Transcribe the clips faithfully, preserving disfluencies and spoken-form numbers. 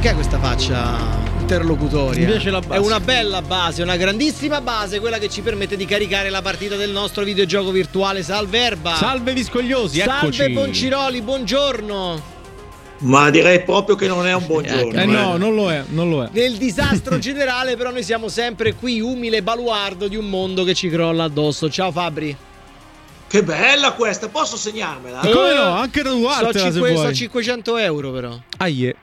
Che è questa faccia interlocutoria? Mi piace la base. È una bella base, una grandissima base, quella che ci permette di caricare la partita del nostro videogioco virtuale. Salve Erba. Salve Viscogliosi, eccoci. Salve Ponciroli, buongiorno. Ma direi proprio che non è un buongiorno. Eh no, non lo è, non lo è. Nel disastro generale, però noi siamo sempre qui, umile baluardo di un mondo che ci crolla addosso. Ciao Fabri. Che bella questa, posso segnarmela? Eh, come no, anche da Duarte so, se cinque, vuoi. so cinquecento euro però. Aie.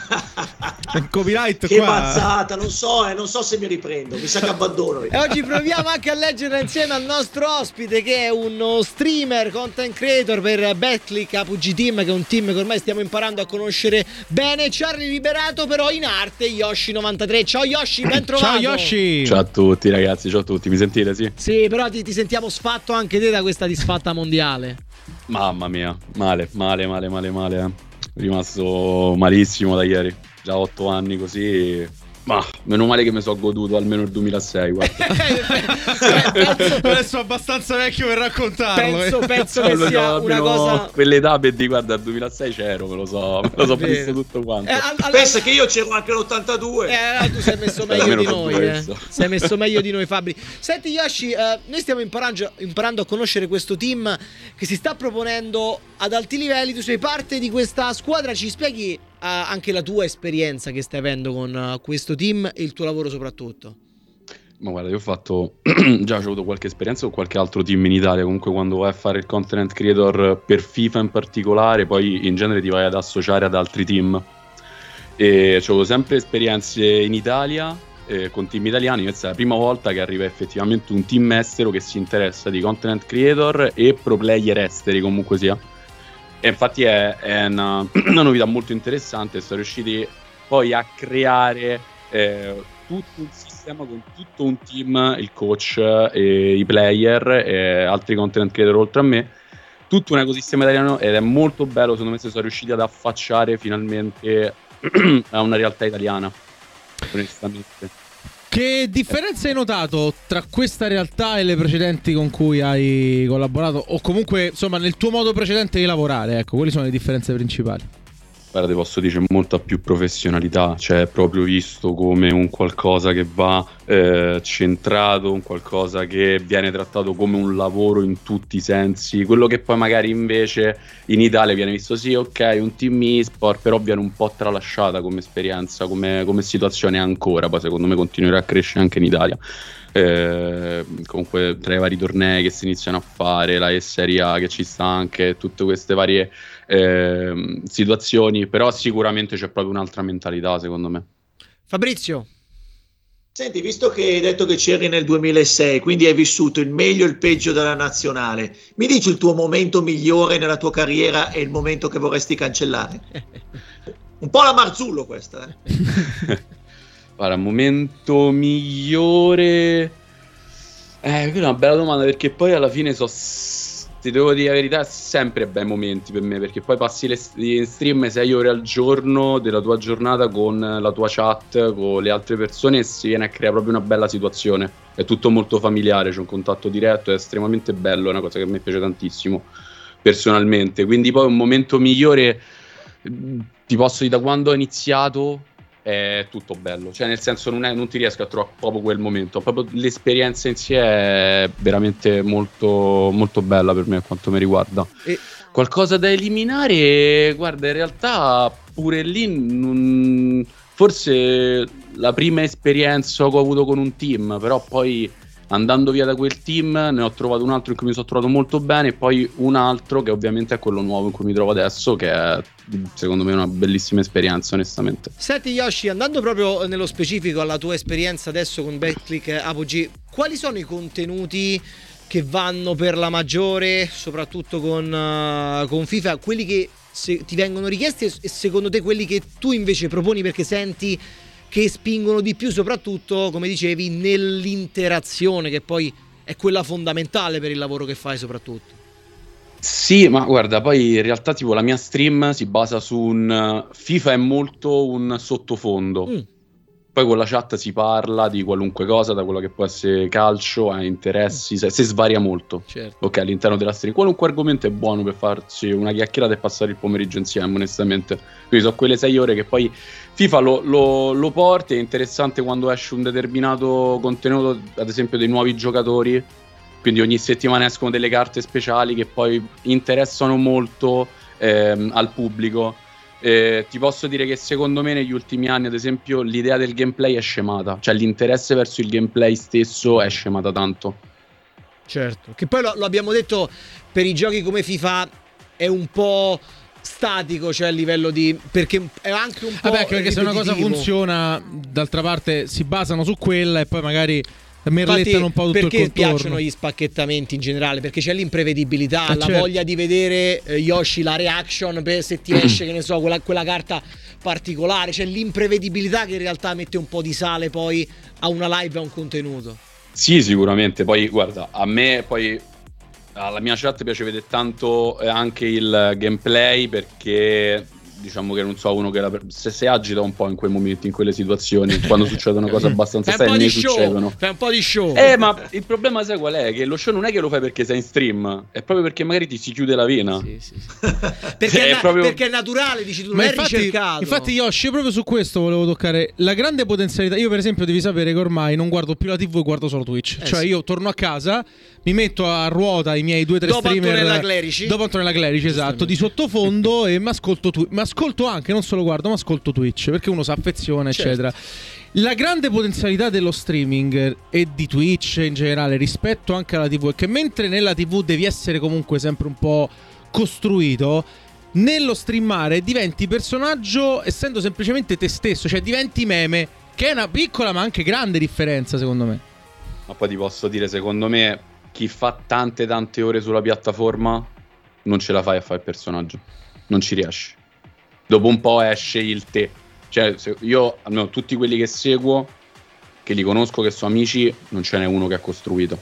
Copyright che qua. mazzata, non so, eh, non so se mi riprendo, mi sa che abbandono. E oggi proviamo anche a leggere insieme al nostro ospite, che è uno streamer, content creator per Betclic A P G Team, che è un team che ormai stiamo imparando a conoscere bene. Ci ha liberato però in arte Yoshi novantatré. Ciao Yoshi, ben trovato. Ciao Yoshi. Ciao a tutti ragazzi, ciao a tutti, mi sentite? Sì? Sì, però ti, ti sentiamo sfatto anche te da questa disfatta mondiale. Mamma mia, male, male, male, male, male eh. Rimasto malissimo da ieri. Già otto anni così. Ma meno male che mi sono goduto almeno il duemilasei, guarda. Adesso abbastanza vecchio per raccontarlo. Penso, eh. penso che Lo sia so, una no, cosa. Quell'età per di guarda, il duemilasei c'ero, me lo so, me lo so Vero. visto tutto quanto. Eh, all- all- Pensa che io c'ero anche l'ottantadue. Eh, tu sei messo meglio Almeno di sono noi, eh. questo. Sei messo meglio di noi, Fabri. Senti, Yoshi, eh, noi stiamo imparando, imparando a conoscere questo team che si sta proponendo ad alti livelli. Tu sei parte di questa squadra. Ci spieghi eh, anche la tua esperienza che stai avendo con eh, questo team e il tuo lavoro soprattutto? Ma guarda, io ho fatto già ho avuto qualche esperienza con qualche altro team in Italia. Comunque quando vai a fare il content creator per FIFA in particolare, poi in genere ti vai ad associare ad altri team. E ho avuto sempre esperienze in Italia eh, con team italiani. Questa è la prima volta che arriva effettivamente un team estero che si interessa di content creator e pro player esteri comunque sia. E infatti è, è una, una novità molto interessante. Sono riusciti poi a creare eh, tutto un sistema con tutto un team, il coach, e i player e altri content creator oltre a me, tutto un ecosistema italiano, ed è molto bello. Secondo me si sono riusciti ad affacciare finalmente a una realtà italiana, onestamente. Che differenza hai notato tra questa realtà e le precedenti con cui hai collaborato, o comunque insomma nel tuo modo precedente di lavorare? Ecco, quali sono le differenze principali? Guarda, ti posso dire, molta più professionalità, cioè è proprio visto come un qualcosa che va eh, centrato, un qualcosa che viene trattato come un lavoro in tutti i sensi. Quello che poi magari invece in Italia viene visto, sì, ok, un team e-sport, però viene un po' tralasciata come esperienza, come, come situazione ancora. Poi secondo me continuerà a crescere anche in Italia. Eh, comunque tra i vari tornei che si iniziano a fare, la Serie A che ci sta anche, tutte queste varie eh, situazioni, però sicuramente c'è proprio un'altra mentalità secondo me. Fabrizio. Senti, visto che hai detto che c'eri nel duemilasei, quindi hai vissuto il meglio e il peggio della nazionale, mi dici il tuo momento migliore nella tua carriera e il momento che vorresti cancellare? Un po' la Marzullo questa, eh? Guarda, momento migliore, eh, quella è una bella domanda, perché poi alla fine so, ti devo dire la verità, sempre bei momenti per me, perché poi passi le, in stream sei ore al giorno della tua giornata con la tua chat, con le altre persone, e si viene a creare proprio una bella situazione. È tutto molto familiare, c'è un contatto diretto, è estremamente bello, è una cosa che a me piace tantissimo personalmente. Quindi poi un momento migliore, ti posso dire, da quando ho iniziato è tutto bello, cioè nel senso non, è, non ti riesco a trovare proprio quel momento, proprio l'esperienza in sé è veramente molto, molto bella per me a quanto mi riguarda. E qualcosa da eliminare, guarda, in realtà pure lì non, forse la prima esperienza che ho avuto con un team, però poi andando via da quel team ne ho trovato un altro in cui mi sono trovato molto bene, e poi un altro che ovviamente è quello nuovo in cui mi trovo adesso, che è secondo me una bellissima esperienza, onestamente. Senti Yoshi, andando proprio nello specifico alla tua esperienza adesso con Betclic A P G, quali sono i contenuti che vanno per la maggiore, soprattutto con, uh, con FIFA, quelli che se, ti vengono richiesti, e secondo te quelli che tu invece proponi perché senti che spingono di più, soprattutto, come dicevi, nell'interazione, che poi è quella fondamentale per il lavoro che fai soprattutto? Sì, ma guarda, poi in realtà tipo la mia stream si basa su un FIFA, è molto un sottofondo. Mm. Poi con la chat si parla di qualunque cosa, da quello che può essere calcio a interessi, se, se svaria molto. Certo. Ok, all'interno della stream. Qualunque argomento è buono per farsi una chiacchierata e passare il pomeriggio insieme, onestamente. Quindi sono quelle sei ore che poi FIFA lo, lo, lo porta. È interessante quando esce un determinato contenuto, ad esempio dei nuovi giocatori. Quindi ogni settimana escono delle carte speciali che poi interessano molto ehm, al pubblico. Eh, ti posso dire che secondo me negli ultimi anni, ad esempio, l'idea del gameplay è scemata, cioè l'interesse verso il gameplay stesso è scemata tanto. Certo, che poi lo, lo abbiamo detto, per i giochi come FIFA è un po' statico, cioè a livello di, perché è anche un po' Vabbè, anche perché se una cosa ripetitivo. funziona, d'altra parte si basano su quella e poi magari merlettano un po' tutto il perché contorno. piacciono gli spacchettamenti in generale? Perché c'è l'imprevedibilità, Eh, la certo. voglia di vedere eh, Yoshi, la reaction per se ti esce, che ne so, quella, quella carta particolare. C'è l'imprevedibilità che in realtà mette un po' di sale poi a una live, a un contenuto. Sì, sicuramente. Poi guarda, a me poi alla mia chat piace vedere tanto eh, anche il gameplay, perché diciamo che non so, uno che la, se, se agita un po' in quei momenti, in quelle situazioni, quando succedono cose abbastanza Fai un po' serie, di ne show, succedono. fai un po' di show. Eh, ma il problema sai qual è? Che lo show non è che lo fai perché sei in stream, è proprio perché magari ti si chiude la vena. Sì, sì, sì. Perché, è È na- proprio- perché è naturale, dici tu, non Ma è infatti, ricercato. infatti Yoshi, proprio su questo volevo toccare la grande potenzialità. Io per esempio devi sapere che ormai non guardo più la tivù e guardo solo Twitch. Eh Cioè sì. io torno a casa, mi metto a ruota i miei due o tre Dopo streamer Antonella Clerici. Dopo Antonella Clerici, esatto, di sottofondo e mi ascolto tu- mi ascolto anche, non solo guardo, ma ascolto Twitch, perché uno si affeziona, Certo. eccetera. La grande potenzialità dello streaming e di Twitch in generale rispetto anche alla tivù è che mentre nella tivù devi essere comunque sempre un po' costruito, nello streamare diventi personaggio essendo semplicemente te stesso, cioè diventi meme, che è una piccola ma anche grande differenza secondo me. Ma poi ti posso dire, secondo me, chi fa tante tante ore sulla piattaforma non ce la fai a fare il personaggio. Non ci riesci. Dopo un po' esce il te. Cioè, se io, almeno tutti quelli che seguo, che li conosco, che sono amici, non ce n'è uno che ha costruito.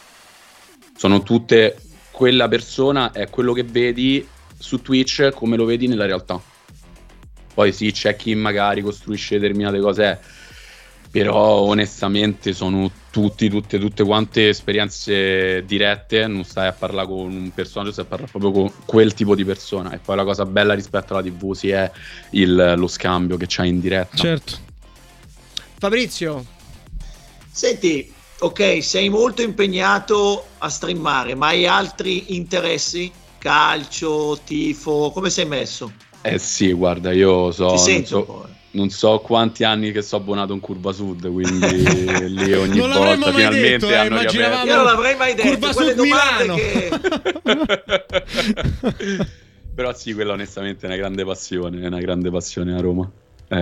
Sono tutte, quella persona è quello che vedi su Twitch come lo vedi nella realtà. Poi sì, c'è chi magari costruisce determinate cose, eh, però onestamente sono tutti, tutte, tutte quante esperienze dirette, non stai a parlare con un personaggio, stai a parlare proprio con quel tipo di persona. E poi la cosa bella rispetto alla tivù sì è il, lo scambio che c'hai in diretta. Certo. Fabrizio, Senti, ok, sei molto impegnato a streamare, ma hai altri interessi? Calcio, tifo, come sei messo? Eh sì, guarda, io so, Ti non sento un so, po'. eh. non so quanti anni che sono abbonato in Curva Sud, quindi lì ogni Non l'avremmo volta mai finalmente detto, eh, hanno immaginavamo- Io non l'avrei mai detto, Curva quelle Sud domande Milano. che... Però sì, quella onestamente è una grande passione, è una grande passione a Roma.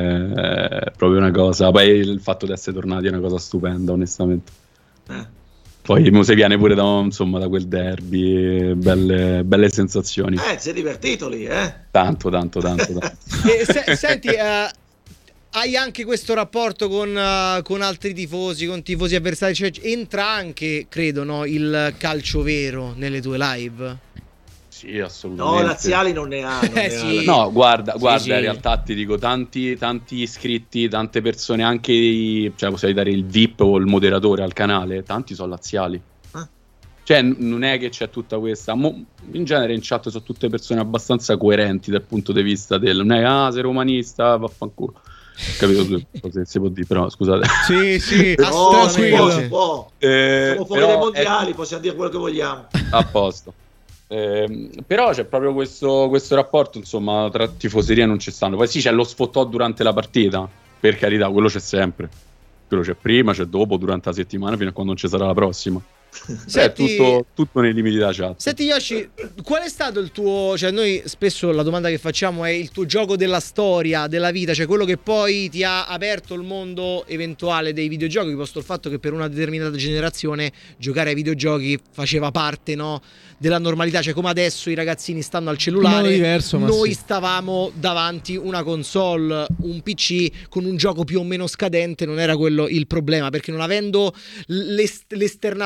È proprio una cosa. Poi il fatto di essere tornati è una cosa stupenda, onestamente. Eh. Poi mo si viene pure da, insomma, da quel derby, belle, belle sensazioni. Eh, si è divertito lì, eh? Tanto, tanto, tanto, tanto. e se- senti, eh, hai anche questo rapporto con, eh, con altri tifosi, con tifosi avversari, cioè entra anche, credo, no, il calcio vero nelle tue live? Sì, assolutamente. No, laziali non ne ha. non Eh, ne ha. sì. No, guarda, Sì, guarda, sì. in realtà ti dico, tanti, tanti iscritti, tante persone, anche i- cioè possiamo dare il V I P o il moderatore al canale, tanti sono laziali. Ah. Cioè, n- non è che c'è tutta questa. Mo- in genere in chat sono tutte persone abbastanza coerenti dal punto di vista del non è ah, sei romanista, vaffanculo. Capito tu? Se si può dire, però scusate. Sì, sì, No, si può, tranquillo. si può. Eh, Siamo fuori però dai è- mondiali, possiamo dire quello che vogliamo. a posto. Ehm, però c'è proprio questo, questo rapporto, insomma, tra tifoseria non ci stanno. Poi sì, c'è lo sfottò durante la partita, per carità, quello c'è sempre. Quello c'è prima, c'è dopo, durante la settimana, fino a quando non ci sarà la prossima. Cioè, Senti- è tutto, tutto nei limiti della chat. Senti Yoshi, qual è stato il tuo, cioè noi spesso la domanda che facciamo è il tuo gioco della storia, della vita, cioè quello che poi ti ha aperto il mondo eventuale dei videogiochi, posto il fatto che per una determinata generazione giocare ai videogiochi faceva parte, no, della normalità, cioè come adesso i ragazzini stanno al In cellulare, modo diverso, ma noi sì. stavamo davanti una console, un P C con un gioco più o meno scadente, non era quello il problema, perché non avendo l'est- l'esternazione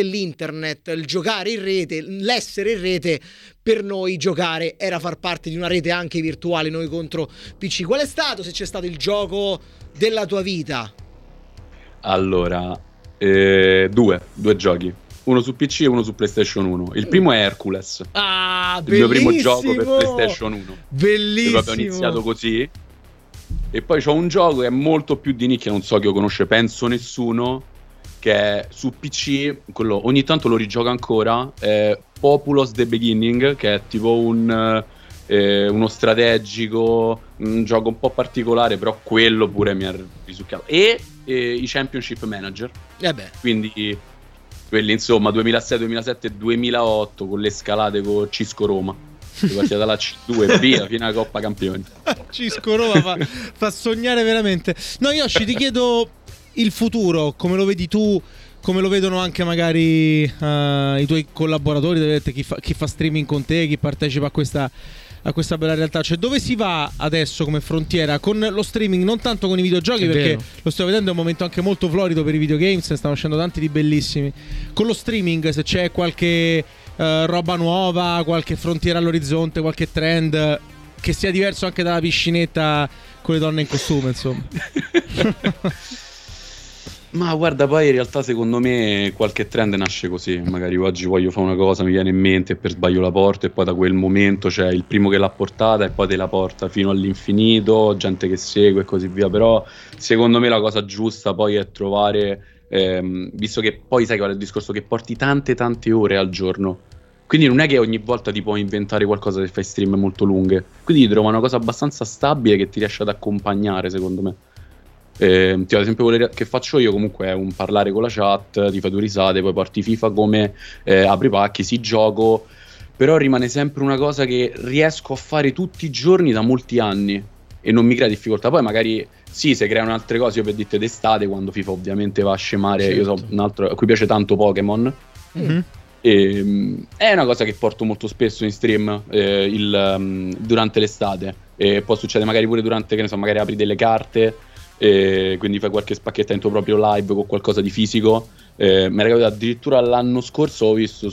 l'internet, il giocare in rete, l'essere in rete, per noi giocare era far parte di una rete anche virtuale, noi contro P C. Qual è stato, se c'è stato, il gioco della tua vita? Allora, eh, due, due giochi. Uno su P C e uno su PlayStation uno. Il primo è Hercules. Ah, il mio primo gioco per bellissimo! PlayStation uno. Bellissimo. Io proprio ho iniziato così. E poi c'ho un gioco che è molto più di nicchia, non so chi lo conosce, penso nessuno, che è su P C, quello ogni tanto lo rigioco ancora, è Populous The Beginning, che è tipo un eh, uno strategico, un gioco un po' particolare, però quello pure mi ha risucchiato. E eh, i Championship Manager. Eh beh. Quindi quelli insomma duemilasei, duemilasette, duemilaotto, con le scalate con Cisco Roma. Si partiva dalla C due e via fino alla Coppa Campioni. Cisco Roma fa, fa sognare veramente. No, Yoshi, ti chiedo il futuro, come lo vedi tu, come lo vedono anche magari uh, i tuoi collaboratori, chi fa, chi fa streaming con te, chi partecipa a questa, a questa bella realtà. Cioè, dove si va adesso come frontiera con lo streaming, non tanto con i videogiochi, È perché vero. lo sto vedendo, è un momento anche molto florido per i videogames, ne stanno uscendo tanti di bellissimi. Con lo streaming, se c'è qualche uh, roba nuova, qualche frontiera all'orizzonte, qualche trend che sia diverso anche dalla piscinetta con le donne in costume, insomma. Ma guarda, poi in realtà secondo me qualche trend nasce così. Magari oggi voglio fare una cosa, mi viene in mente e per sbaglio la porto, e poi da quel momento c'è il primo che l'ha portata e poi te la porta fino all'infinito, gente che segue e così via. Però secondo me la cosa giusta poi è trovare, ehm, visto che poi sai qual è il discorso, che porti tante tante ore al giorno, quindi non è che ogni volta ti puoi inventare qualcosa se fai stream molto lunghe, quindi ti trova una cosa abbastanza stabile che ti riesce ad accompagnare, secondo me. Eh, tipo, ad esempio quello che faccio io comunque è un parlare con la chat, ti fai due risate, poi porti FIFA come eh, apri pacchi, si gioco, però rimane sempre una cosa che riesco a fare tutti i giorni da molti anni e non mi crea difficoltà. Poi magari sì, se creano altre cose, io per dirti d'estate, quando FIFA ovviamente va a scemare, Certo. io so un altro a cui piace tanto Pokémon. Mm-hmm. E, um, è una cosa che porto molto spesso in stream eh, il, um, durante l'estate, e poi succede magari pure durante, che ne so, magari apri delle carte e quindi fai qualche spacchettamento proprio live con qualcosa di fisico. Eh, mi è capitato addirittura l'anno scorso, ho visto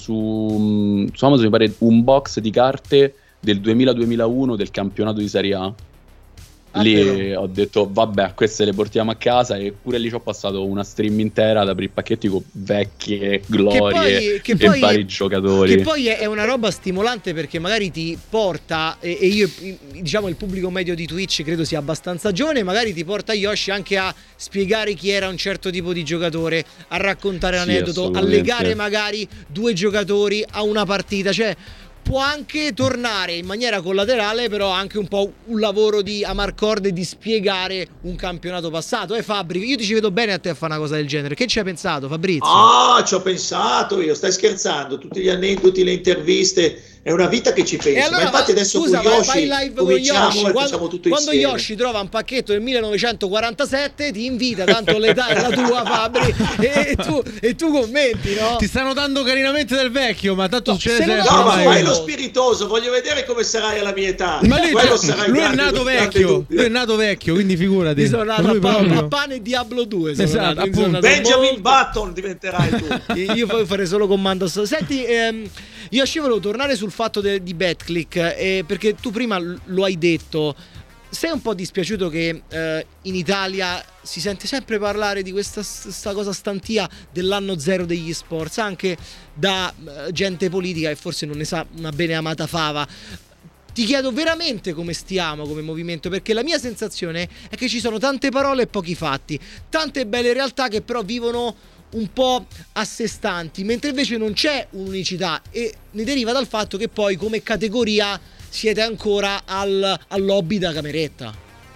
su, su Amazon mi pare un box di carte del duemila duemilauno del campionato di Serie A. Ah, Lì però. ho detto vabbè, queste le portiamo a casa, e pure lì ci ho passato una stream intera ad aprire pacchetti con vecchie glorie che e poi, vari giocatori. Che poi è una roba stimolante, perché magari ti porta, e, e io diciamo il pubblico medio di Twitch credo sia abbastanza giovane, magari ti porta Yoshi anche a spiegare chi era un certo tipo di giocatore, a raccontare Sì, l'aneddoto, a assolutamente. legare magari due giocatori a una partita, cioè può anche tornare in maniera collaterale, però anche un po' un lavoro di amarcord e di spiegare un campionato passato. Eh Fabri, io ti ci vedo bene a te a fare una cosa del genere. Che ci hai pensato, Fabrizio? Ah, ci ho pensato io, stai scherzando, tutti gli aneddoti, le interviste, è una vita che ci penso. E allora, ma infatti adesso scusa, con vai, Yoshi vai live con cominciamo Yoshi. e Quando, facciamo tutto quando insieme. Yoshi trova un pacchetto del millenovecentoquarantasette ti invita, tanto l'età è la tua, Fabri, e tu, e tu commenti, no? Ti stanno dando carinamente del vecchio, ma tanto No, succede se lo sempre. No, ma ormai. fai lo spiritoso, voglio vedere come sarai alla mia età. Ma lui, Quello sarà il lui è grande- nato grande vecchio, dubbio. lui è nato vecchio, quindi figurati. Mi sono nato Lui a, pa- proprio. a pane e Diablo due. Sono Esatto, nato, mi sono appunto. nato Benjamin molto- Button diventerai tu. Io poi farei solo comando. Senti, ehm, Yoshi, volevo tornare sul fatto de- di BetClick, eh, perché tu prima l- lo hai detto. Sei un po' dispiaciuto che eh, in Italia si sente sempre parlare di questa sta cosa stantia dell'anno zero degli sports, anche da eh, gente politica che forse non ne sa una bene amata fava. Ti chiedo veramente come stiamo come movimento, perché la mia sensazione è che ci sono tante parole e pochi fatti, tante belle realtà che però vivono un po' a sé stanti, mentre invece non c'è un'unicità, e ne deriva dal fatto che poi come categoria siete ancora al, al lobby da cameretta.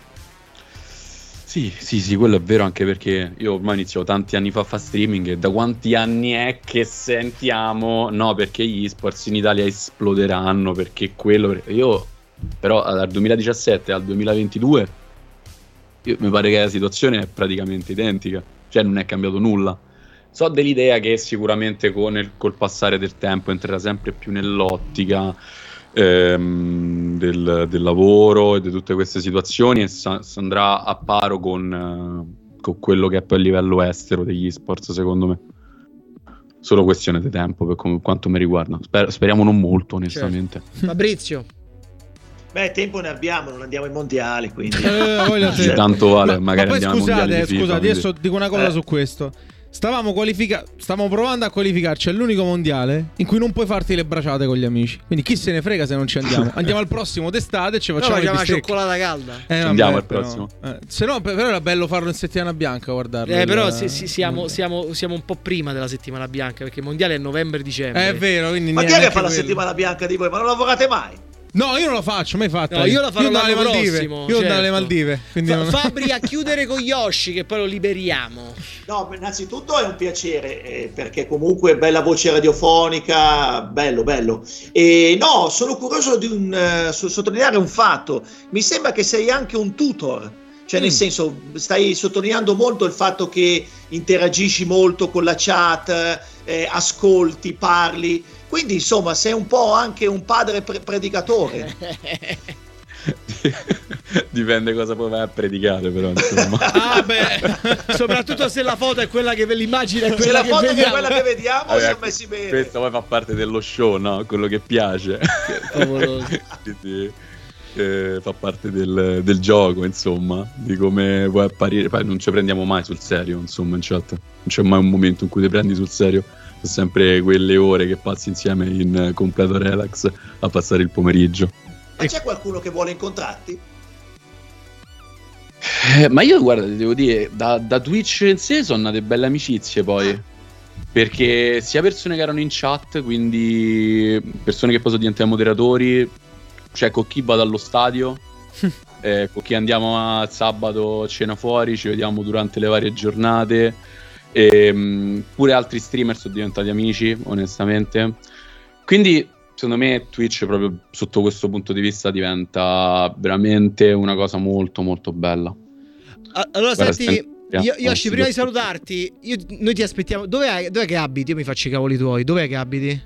Sì, sì, sì, quello è vero, anche perché io ormai inizio tanti anni fa a fare streaming, e da quanti anni è che sentiamo no, perché gli esports in Italia esploderanno, perché quello, perché io però dal duemiladiciassette al duemilaventidue io, mi pare che la situazione è praticamente identica, cioè non è cambiato nulla. So dell'idea che sicuramente con il, col passare del tempo entrerà sempre più nell'ottica ehm, del, del lavoro e di tutte queste situazioni, e sa, si andrà a paro con, eh, con quello che è poi a livello estero degli esports, secondo me. solo questione di tempo per com- quanto mi riguarda. Sper- speriamo non molto, onestamente. Certo. Fabrizio. Beh, tempo ne abbiamo, non andiamo ai mondiali, quindi Eh, voglio Sì, dire. tanto vale, Ma, magari ma poi andiamo ai mondiali scusate, di FIFA, scusate, quindi- adesso dico una cosa Eh. su questo. Stavamo qualifica- stavamo provando a qualificarci all'unico mondiale in cui non puoi farti le braciate con gli amici. Quindi chi se ne frega se non ci andiamo. Andiamo al prossimo d'estate e ci No, facciamo facciamo i una bistecchi. cioccolata calda. Eh, vabbè, Andiamo al però- prossimo. eh, se no, però era bello farlo in settimana bianca, guardarlo. Eh, però il- sì, sì, siamo, siamo, siamo un po' prima della settimana bianca, perché il mondiale è novembre-dicembre. Eh, È vero, quindi ma chi è neanche che fa la quello. settimana bianca di voi? Ma non lavorate mai? No, io non lo faccio, mai fatto. No, io la farò andavo alle l'anno Maldive. prossimo, Io andavo alle certo. Maldive. Quindi Fa- non- Fabri, a chiudere con Yoshi, che poi lo liberiamo. No, innanzitutto è un piacere, eh, perché comunque bella voce radiofonica, bello, bello. E no, sono curioso di un, eh, so- sottolineare un fatto. Mi sembra che sei anche un tutor. Cioè, nel Mm. senso, stai sottolineando molto il fatto che interagisci molto con la chat, eh, ascolti, parli. Quindi, insomma, sei un po' anche un padre pre- predicatore. Dipende cosa poi vai a predicare, però insomma. Ah, beh, soprattutto se la foto è quella che l'immagine è Se quella la che foto è vediamo. quella che vediamo, Vabbè, siamo messi bene. questo poi fa parte dello show, no? Quello che piace. Favoloso. Quindi, eh, fa parte del, del gioco, insomma, di come puoi apparire. Poi non ci prendiamo mai sul serio, insomma, in chat. Non c'è mai un momento in cui ti prendi sul serio. Sono sempre quelle ore che passi insieme in completo relax a passare il pomeriggio. Ma c'è qualcuno che vuole incontrarti? Eh, ma io, guarda, ti devo dire, da, da Twitch in sé sono nate belle amicizie poi. Perché sia persone che erano in chat, quindi persone che poi sono diventate moderatori, cioè con chi vado allo stadio, eh, con chi andiamo a sabato a cena fuori, ci vediamo durante le varie giornate. E, mh, pure altri streamer sono diventati amici, onestamente. Quindi secondo me Twitch proprio sotto questo punto di vista diventa veramente una cosa molto molto bella. Ah, Allora, Guarda, senti, senti- Io- eh, Yoshi, sì, prima di sì. salutarti, io- noi ti aspettiamo. Dov'è, dov'è che abiti? Io mi faccio i cavoli tuoi. Dov'è che abiti?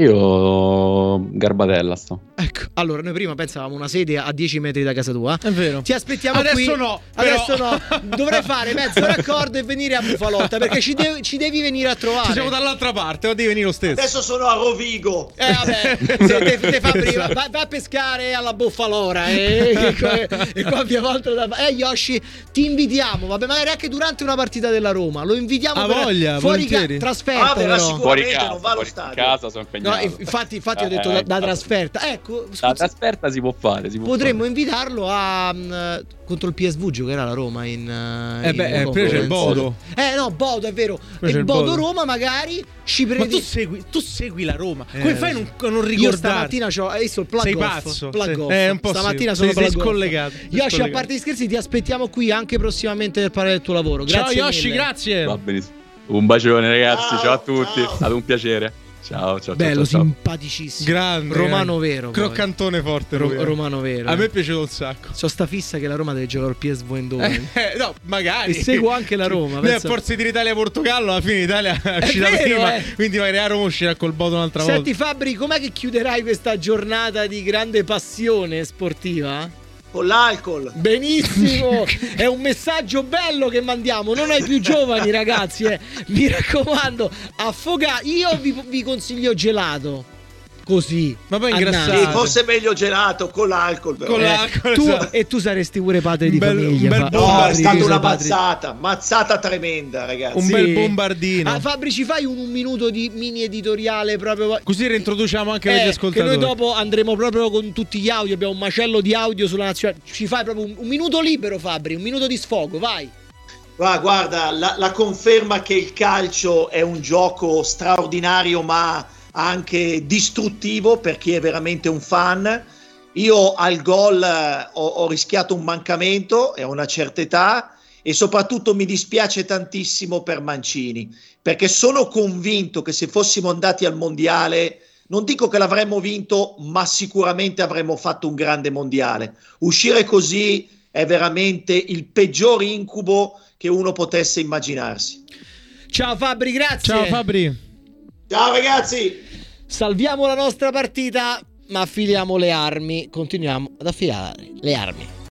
Io Garbatella sto. Ecco, allora, noi prima pensavamo una sede a dieci metri da casa tua. È vero. Ti aspettiamo Adesso qui. no, però. Adesso no. Dovrei fare mezzo raccordo e venire a Bufalotta, perché ci, de- ci devi venire a trovare. Ci siamo dall'altra parte, o devi venire lo stesso. Adesso sono a Rovigo. Eh vabbè, se te, te fa prima, va, va a pescare alla Buffalora e, e, e qua via Volta da eh Yoshi, ti invitiamo, vabbè, magari anche durante una partita della Roma. Lo invitiamo A per voglia, fuori ca- volentieri. trasferta, Ah, verrà però. sicuro. Fuori Sicuramente casa, non va allo fuori stadio. casa sono No, impegnato. infatti, infatti ho Eh, detto eh, da, da infatti. trasferta. Ecco, La scusa, trasferta si può fare, si può potremmo fare. invitarlo a mh, contro il P S V giocherà la Roma in Eh in beh, eh, prima c'è il conference. Bodo. Eh no, Bodo, è vero. Poi c'è Il il Bodo Bodo. Roma magari ci Ma predi- tu segui, tu segui la Roma. Eh, Come fai a lo non, a non Io ricordare? stamattina c'ho, hai visto il plug Sei off? pazzo. Plug Sei- off. eh, un po' sì. Stamattina Sei- sono sei plug off. scollegato, sei Yoshi, a scollegato. parte gli scherzi, ti aspettiamo qui anche prossimamente per parlare del tuo lavoro. Grazie Ciao Yoshi, mille. grazie. Va benissimo. Un bacione ragazzi, Ciao, ciao, a tutti. ciao. È stato un piacere. Ciao, ciao, Bello, ciao, ciao. simpaticissimo. Grande. Romano grande. vero. poi. Croccantone forte. Ro- lui, eh. romano vero. A me eh. è piaciuto un sacco. So sta fissa che la Roma deve giocare al P S V in dove. Eh, no, magari. E seguo anche la Roma, Noi a penso- forza di dire Italia-Portogallo, alla fine l'Italia è uscita vero, prima. eh. Quindi magari a Roma uscirà col Bodo un'altra Senti volta. Fabri, com'è che chiuderai questa giornata di grande passione sportiva? Con l'alcol. Benissimo, è un messaggio bello che mandiamo, non ai più giovani ragazzi, eh. Mi raccomando, affogà, io vi, vi consiglio gelato, così. Ma poi a ingrassato. naso. Sì, forse è meglio gelato con l'alcol, però. Con Eh, l'alcol, tu- esatto. e tu saresti pure padre di Un bel- famiglia. un bel Fa- bomba- No, Fabri, è tu stata sei una padre- mazzata, mazzata tremenda, ragazzi. Un Sì. bel bombardino. Ah, Fabri, ci fai un, un minuto di mini editoriale proprio. Così reintroduciamo anche Eh, gli che ascoltatori. noi dopo andremo proprio con tutti gli audio. Abbiamo un macello di audio sulla nazionale. Ci fai proprio un, un minuto libero, Fabri. Un minuto di sfogo, vai. Va, guarda, la, la conferma che il calcio è un gioco straordinario, ma anche distruttivo per chi è veramente un fan. Io al gol eh, ho, ho rischiato un mancamento e a una certa età, e soprattutto mi dispiace tantissimo per Mancini, perché sono convinto che se fossimo andati al mondiale, non dico che l'avremmo vinto, ma sicuramente avremmo fatto un grande mondiale. Uscire così è veramente il peggior incubo che uno potesse immaginarsi. Ciao Fabri, grazie. Ciao Fabri. Ciao ragazzi! Salviamo la nostra partita, ma affiliamo le armi. Continuiamo ad affilare le armi.